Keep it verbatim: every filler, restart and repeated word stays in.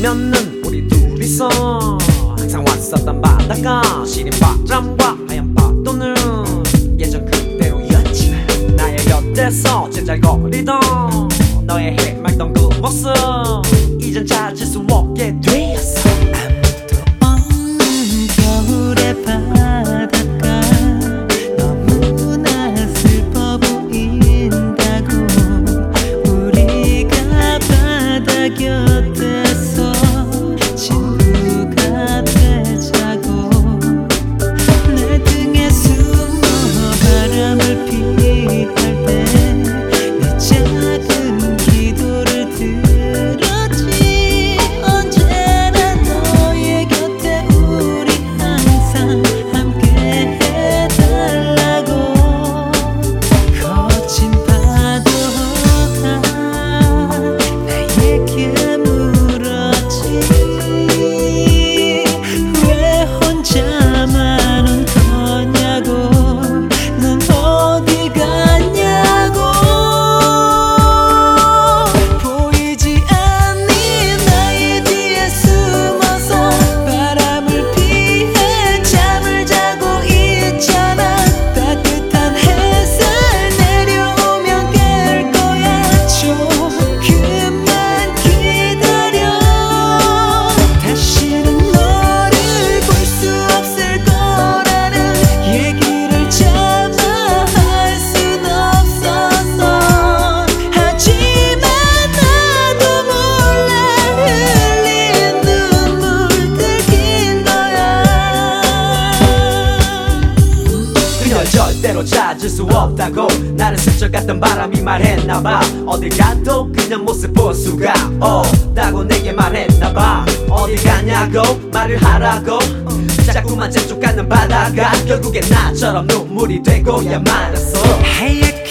하면은 우리 둘이서 항상 왔었던 바다가 시린 바람과 하얀 파도는 예전 그대로였지만 나의 곁에서 제잘거리던 너의 해맑던 그 모습 이젠 찾을 수 없게 되었어. 아무도 없는 겨울의 바닷가 너무나 슬퍼 보인다고 우리가 바다 곁에서 친구가 되자고 내 등에 숨어 바람을 피할 때 내 작은 기도를 들었지. 언제나 너의 곁에 우리 항상 함께 해달라고 거친 파도가 나에게 물었지. 왜 혼자만 온 거냐고 넌 어디 갔냐고. 보이지 않니 나의 뒤에 숨어서 바람을 피해 잠을 자고 있잖아. 따뜻한 햇살 내려오면 깰 거야. 조금만 기다려. 다시는 너를 볼 수 없을 거라는 얘기를 차마 할 순 없었어. 하지만 나도 몰라 흘린 눈물 들킨 거야. 그녀를 절대로 찾을 수 없다고 나를 스쳐갔던 바람이 말했나봐. 어딜 가도 그녀 모습 볼 수가 없다고 내게 말했나봐. 어딜 가냐고 말을 하라고 자꾸만 재촉하는 바다가 결국엔 나처럼 눈물이 되고야 말았어. 하얗게